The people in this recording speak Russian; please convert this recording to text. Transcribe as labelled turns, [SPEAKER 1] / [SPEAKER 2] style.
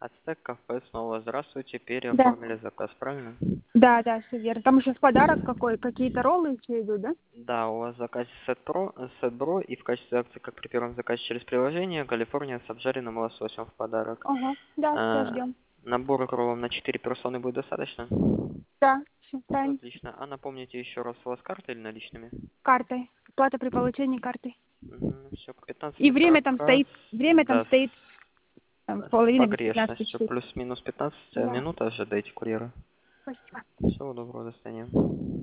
[SPEAKER 1] Ацтек кафе, снова здравствуйте.
[SPEAKER 2] Да,
[SPEAKER 1] Переоформили заказ, правильно?
[SPEAKER 2] да, все верно. Там еще в подарок какой, какие-то роллы еще идут, да?
[SPEAKER 1] Да, у вас в заказе сет-бро, и в качестве акции, как при первом заказе через приложение, Калифорния с обжаренным лососем в подарок.
[SPEAKER 2] Ага, да, все
[SPEAKER 1] А,
[SPEAKER 2] ждем.
[SPEAKER 1] Набор роллов на 4 персоны будет достаточно?
[SPEAKER 2] Да, все
[SPEAKER 1] Все
[SPEAKER 2] правильно.
[SPEAKER 1] отлично. А напомните еще раз, у вас карта или наличными?
[SPEAKER 2] Картой. Плата при получении карты.
[SPEAKER 1] Все, к 15
[SPEAKER 2] И
[SPEAKER 1] проказ.
[SPEAKER 2] время там
[SPEAKER 1] Да,
[SPEAKER 2] стоит с
[SPEAKER 1] с
[SPEAKER 2] половиной без 15
[SPEAKER 1] погрешностью.
[SPEAKER 2] чуть.
[SPEAKER 1] Плюс-минус 15
[SPEAKER 2] Да,
[SPEAKER 1] минут ожидайте курьера.
[SPEAKER 2] спасибо.
[SPEAKER 1] Всего доброго, до свидания.